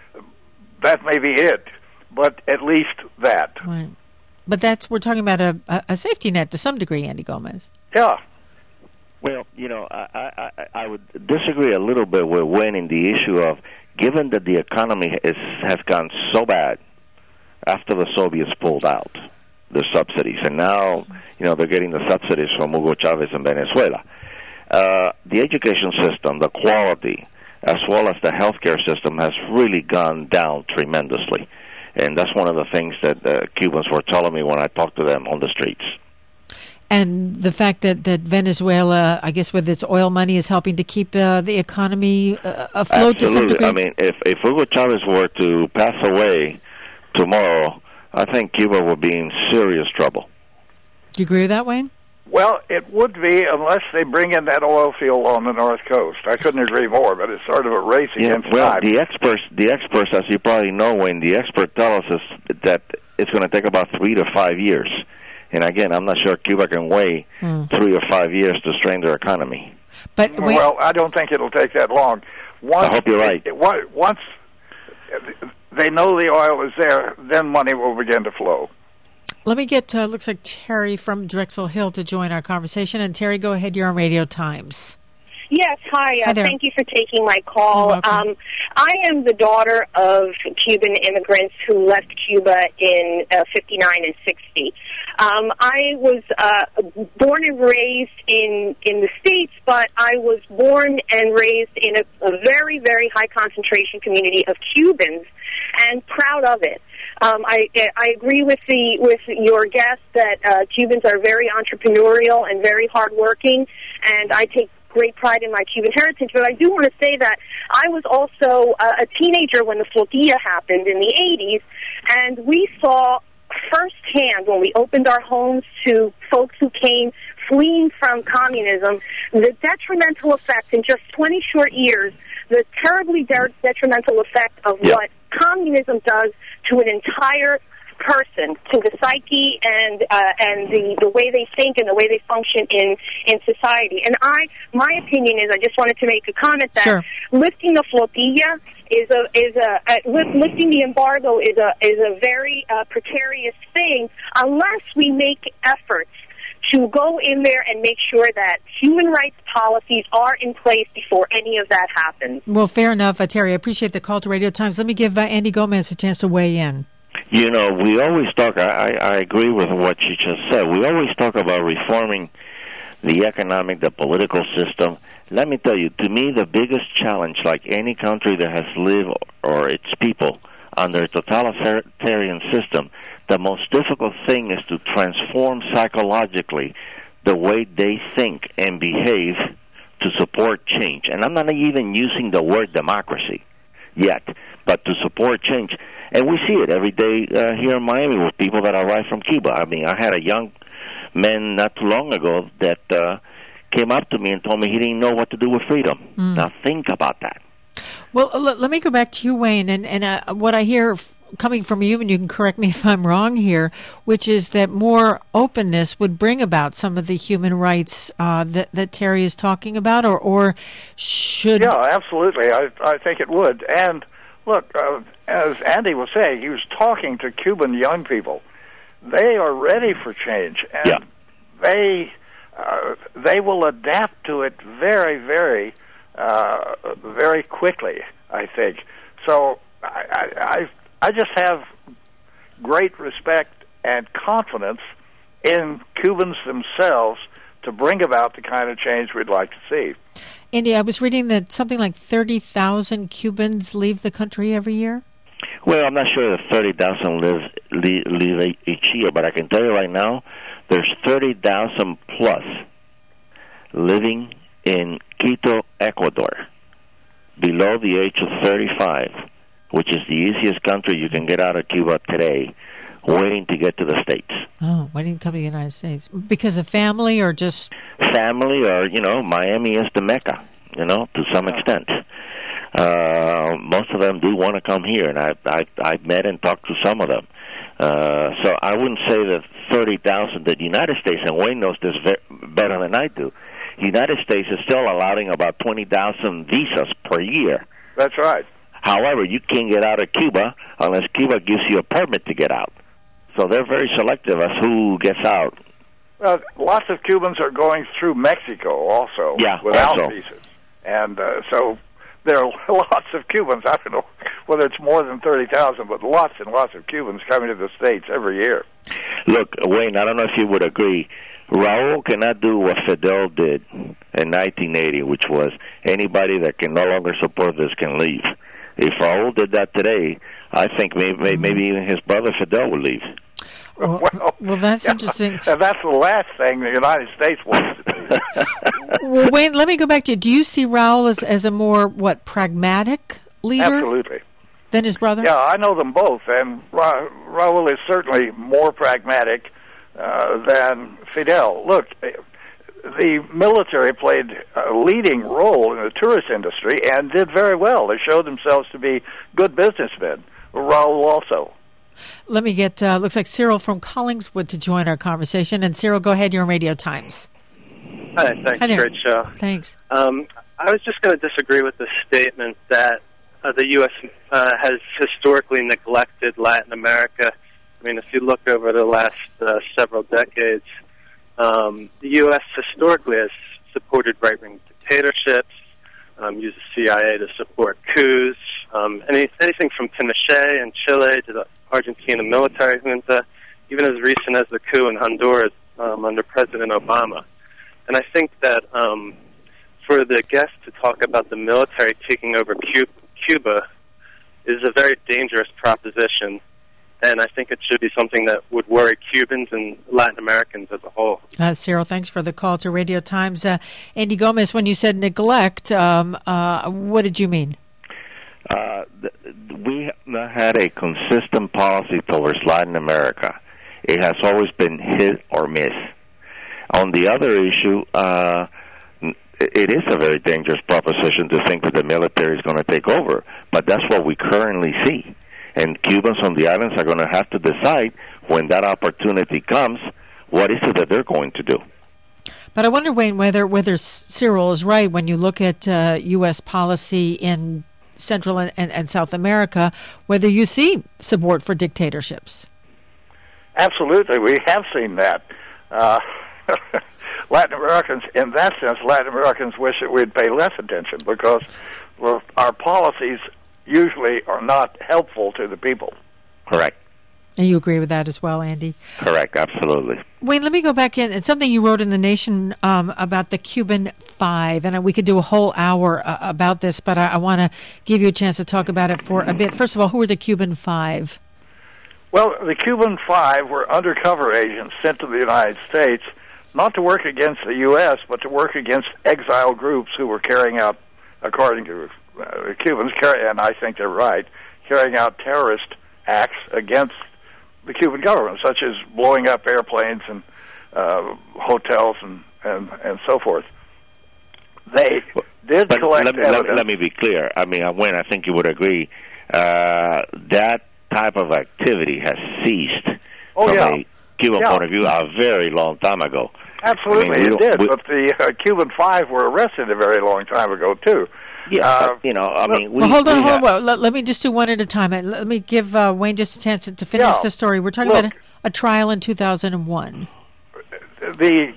That may be it, but at least that. Right. But that's we're talking about a, a safety net to some degree, Andy Gomez. Yeah. Well, you know, I, I, I would disagree a little bit with Wayne in the issue of, given that the economy is, has gone so bad after the Soviets pulled out the subsidies, and now, you know, they're getting the subsidies from Hugo Chavez in Venezuela. Uh, the education system, the quality, as well as the healthcare system has really gone down tremendously. And that's one of the things that uh, Cubans were telling me when I talked to them on the streets. And the fact that, that Venezuela, I guess with its oil money, is helping to keep uh, the economy uh, afloat Absolutely. to some degree? I mean, if, if Hugo Chavez were to pass away tomorrow, I think Cuba would be in serious trouble. Do you agree with that, Wayne? Well, it would be unless they bring in that oil field on the North Coast. I couldn't agree more, but it's sort of a race yeah, against well, time. the experts, the experts, as you probably know, Wayne, the experts tell us is that it's going to take about three to five years. And again, I'm not sure Cuba can wait hmm. three or five years to strain their economy. But we, well, I don't think it'll take that long. Once, I hope you're right. It, it, once they know the oil is there, then money will begin to flow. Let me get, uh, looks like Terry from Drexel Hill to join our conversation. And Terry, go ahead. You're on Radio Times. Yes, hi. Uh, hi there. Thank you for taking my call. Um, I am the daughter of Cuban immigrants who left Cuba in uh, fifty-nine and sixty. Um, I was uh, born and raised in, in the States, but I was born and raised in a, a very, very high concentration community of Cubans, and proud of it. Um, I, I agree with the with your guest that uh, Cubans are very entrepreneurial and very hardworking, and I take great pride in my Cuban heritage. But I do want to say that I was also uh, a teenager when the flotilla happened in the eighties, and we saw firsthand when we opened our homes to folks who came fleeing from communism, the detrimental effect in just twenty short years, the terribly de- detrimental effect of yep. what communism does to an entire person, to the psyche and uh, and the, the way they think and the way they function in, in society. And I, my opinion is, I just wanted to make a comment that sure. lifting the flotilla is a is a uh, lifting the embargo is a is a very uh, precarious thing unless we make efforts to go in there and make sure that human rights policies are in place before any of that happens. Well, fair enough, uh, Terry. I appreciate the call to Radio Times. Let me give uh, Andy Gomez a chance to weigh in. You know, we always talk, I, I agree with what you just said. We always talk about reforming the economic, the political system. Let me tell you, to me, the biggest challenge, like any country that has lived or its people under a totalitarian system, the most difficult thing is to transform psychologically the way they think and behave to support change. And I'm not even using the word democracy yet, but to support change. And we see it every day uh, here in Miami with people that arrive from Cuba. I mean, I had a young man not too long ago that uh, came up to me and told me he didn't know what to do with freedom. Mm. Now think about that. Well, l- let me go back to you, Wayne, and, and uh, what I hear f- coming from you, and you can correct me if I'm wrong here, which is that more openness would bring about some of the human rights uh, that, that Terry is talking about, or, or should... Yeah, absolutely. I, I think it would. And look, uh, as Andy was saying, he was talking to Cuban young people. They are ready for change, and yeah. they uh, they will adapt to it very, very, uh, very quickly, I think. So I, I, I just have great respect and confidence in Cubans themselves to bring about the kind of change we'd like to see. Andy, I was reading that something like thirty thousand Cubans leave the country every year? Well, I'm not sure if thirty thousand live, leave, leave each year, but I can tell you right now, there's thirty thousand plus living in Quito, Ecuador, below the age of thirty-five, which is the easiest country you can get out of Cuba today, waiting to get to the States. Oh, why didn't you come to the United States? Because of family or just... Family or, you know, Miami is the Mecca, you know, to some extent. Uh, most of them do want to come here, and I, I, I've met and talked to some of them. Uh, so I wouldn't say that thirty thousand, the United States, and Wayne knows this ve- better than I do, the United States is still allowing about twenty thousand visas per year. That's right. However, you can't get out of Cuba unless Cuba gives you a permit to get out. So they're very selective as who gets out. Well, lots of Cubans are going through Mexico also yeah, without also. visas. And uh, so there are lots of Cubans. I don't know whether it's more than thirty thousand, but lots and lots of Cubans coming to the States every year. Look, Wayne, I don't know if you would agree. Raul cannot do what Fidel did in nineteen eighty, which was anybody that can no longer support this can leave. If Raul did that today, I think maybe, maybe even his brother Fidel would leave. Well, well, well that's yeah, interesting. That's the last thing the United States wants to do. Well, Wayne, let me go back to you. Do you see Raul as, as a more, what, pragmatic leader? Absolutely. Than his brother? Yeah, I know them both, and Ra- Raul is certainly more pragmatic uh, than Fidel. Look, the military played a leading role in the tourist industry and did very well. They showed themselves to be good businessmen. Raul also. Let me get, uh, looks like Cyril from Collingswood to join our conversation. And Cyril, go ahead, you're on Radio Times. Hi, thanks. Hi there. Great show. Thanks. Um, I was just going to disagree with the statement that uh, the U S uh, has historically neglected Latin America. I mean, if you look over the last uh, several decades, um, the U S historically has supported right-wing dictatorships, um, used the C I A to support coups, um, any, anything from Pinochet in Chile to the Argentina military junta, even as recent as the coup in Honduras um, under President Obama. And I think that um, for the guest to talk about the military taking over Cuba is a very dangerous proposition, and I think it should be something that would worry Cubans and Latin Americans as a whole. Uh, Cyril, thanks for the call to Radio Times. Uh, Andy Gomez, when you said neglect, um, uh, what did you mean? Uh, th- we had a consistent policy towards Latin America. It has always been hit or miss. On the other issue, uh, it is a very dangerous proposition to think that the military is going to take over, but that's what we currently see. And Cubans on the islands are going to have to decide when that opportunity comes, what is it that they're going to do. But I wonder, Wayne, whether whether Cyril is right when you look at uh, U S policy in Central and, and, and South America, whether you see support for dictatorships. Absolutely, we have seen that. Uh, Latin Americans, in that sense, Latin Americans wish that we'd pay less attention because well, our policies usually are not helpful to the people. Correct. And you agree with that as well, Andy? Correct, absolutely. Wayne, let me go back in. It's something you wrote in The Nation um, about the Cuban Five, and we could do a whole hour uh, about this, but I, I want to give you a chance to talk about it for a bit. First of all, who are the Cuban Five? Well, the Cuban Five were undercover agents sent to the United States not to work against the U S, but to work against exile groups who were carrying out, according to uh, the Cubans, carry, and I think they're right, carrying out terrorist acts against the Cuban government, such as blowing up airplanes and uh, hotels and, and, and so forth. They did but collect let me, evidence. Let, let me be clear. I mean, Wayne, I think you would agree uh, that type of activity has ceased oh, from yeah. a Cuban yeah. point of view a very long time ago. Absolutely, I mean, it did. we, but the uh, Cuban Five were arrested a very long time ago, too. Yeah, uh, but, you know, I mean... We, well, hold on, we hold have, on. Let, let me just do one at a time. Let me give uh, Wayne just a chance to finish yeah, the story. We're talking look, about a, a trial in two thousand one. The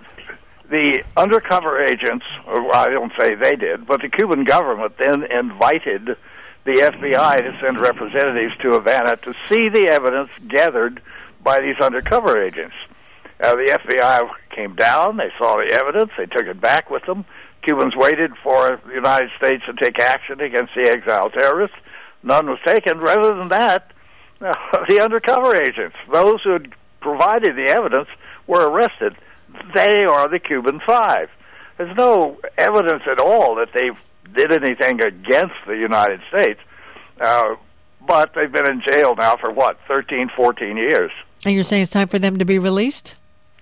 the undercover agents, or I don't say they did, but the Cuban government then invited the F B I to send representatives to Havana to see the evidence gathered by these undercover agents. Uh, the F B I came down, they saw the evidence, they took it back with them. Cubans waited for the United States to take action against the exile terrorists. None was taken. Rather than that, uh, the undercover agents, those who had provided the evidence, were arrested. They are the Cuban Five. There's no evidence at all that they did anything against the United States, uh, but they've been in jail now for, what, thirteen, fourteen years. And you're saying it's time for them to be released?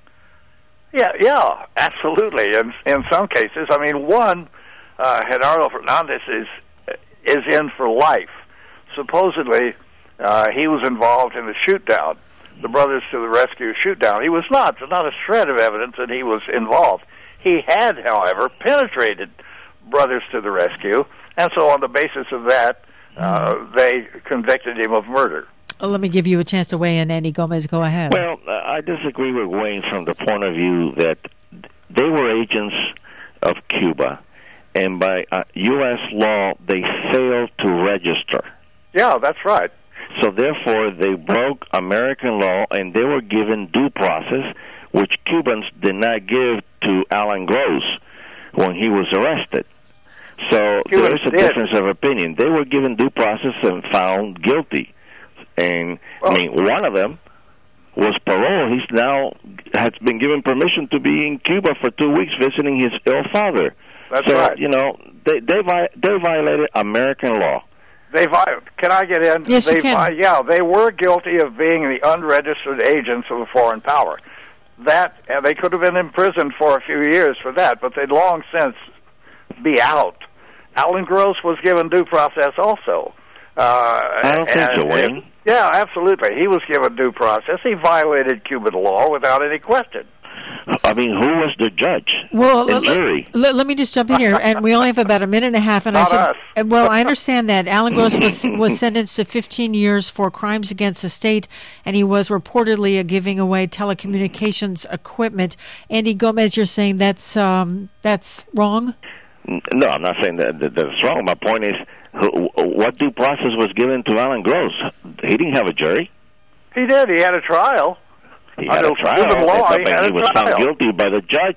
Yeah, yeah, absolutely. In in some cases, I mean, one, uh, Gerardo Fernandez is is in for life. Supposedly, uh, he was involved in the shoot-down, the Brothers to the Rescue shoot-down. He was not. There's not a shred of evidence that he was involved. He had, however, penetrated Brothers to the Rescue, and so on the basis of that, uh, they convicted him of murder. Oh, let me give you a chance to weigh in, Andy Gomez. Go ahead. Well, uh, I disagree with Wayne from the point of view that they were agents of Cuba, and by uh, U S law, they failed to register. Yeah, that's right. So therefore, they broke American law, and they were given due process, which Cubans did not give to Alan Gross when he was arrested. So Cubans there is a did. difference of opinion. They were given due process and found guilty. And, well, I mean, one of them was parole. He's now has been given permission to be in Cuba for two weeks visiting his ill father. That's so, right. you know, they they, vi- they violated American law. They vi- Can I get in? Yes, they you can. Vi- yeah, they were guilty of being the unregistered agents of a foreign power. That, and they could have been imprisoned for a few years for that, but they'd long since be out. Alan Gross was given due process also. Uh, I don't think so, Wayne. It, yeah, absolutely. He was given due process. He violated Cuban law without any question. I mean, who was the judge well, and let, jury? Let, let me just jump in here, and we only have about a minute and a half. And Not I should, us. well, I understand that Alan Gross was was sentenced to fifteen years for crimes against the state, and he was reportedly uh, giving away telecommunications equipment. Andy Gomez, you're saying that's um, that's wrong? No, I'm not saying that, that that's wrong. My point is, who, what due process was given to Alan Gross? He didn't have a jury. He did. He had a trial. He had Under a trial. Cuban law, I he mean, had he a was trial. found guilty by the judge.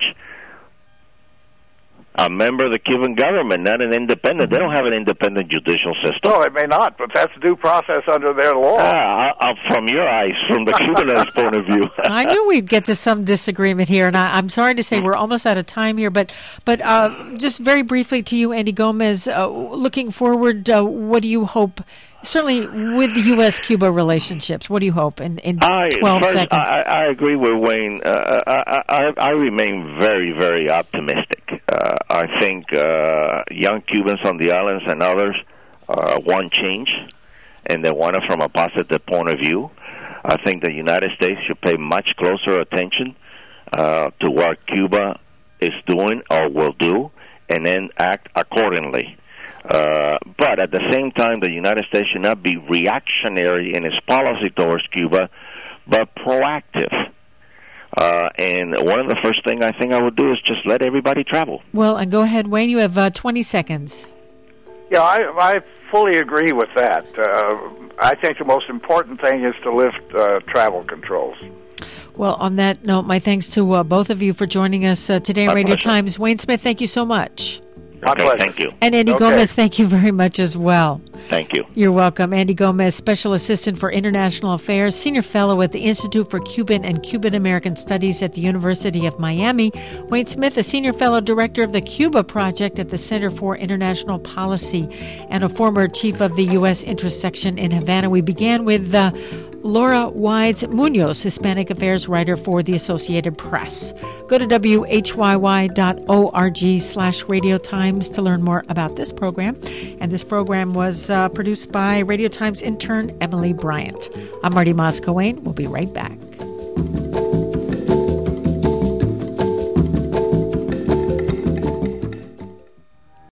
A member of the Cuban government, not an independent. They don't have an independent judicial system. No, it may not, but that's due process under their law. Ah, uh, from your eyes, from the Cubanist point of view. I knew we'd get to some disagreement here, and I, I'm sorry to say we're almost out of time here. But, but uh, just very briefly to you, Andy Gomez, uh, looking forward, uh, what do you hope? Certainly, with the U S Cuba relationships, what do you hope in, in I, twelve first, seconds? I, I agree with Wayne. Uh, I, I, I remain very, very optimistic. Uh, I think uh, young Cubans on the islands and others uh, want change, and they want it from a positive point of view. I think the United States should pay much closer attention uh, to what Cuba is doing or will do, and then act accordingly. Uh, but at the same time, the United States should not be reactionary in its policy towards Cuba, but proactive. Uh, and one of the first things I think I would do is just let everybody travel. Well, and go ahead, Wayne. You have uh, twenty seconds. Yeah, I, I fully agree with that. Uh, I think the most important thing is to lift uh, travel controls. Well, on that note, my thanks to uh, both of you for joining us uh, today on My Radio pleasure. Times. Wayne Smith, thank you so much. My Okay, pleasure. thank you. And Andy Okay. Gomez, thank you very much as well. Thank you. You're welcome. Andy Gomez, Special Assistant for International Affairs, Senior Fellow at the Institute for Cuban and Cuban American Studies at the University of Miami. Wayne Smith, a Senior Fellow Director of the Cuba Project at the Center for International Policy and a former Chief of the U S Interest Section in Havana. We began with uh, Laura Wides Munoz, Hispanic Affairs Writer for the Associated Press. Go to W H Y Y dot org slash Radio Times to learn more about this program. And this program was uh, produced by Radio Times intern Emily Bryant. I'm Marty Moscowain. We'll be right back.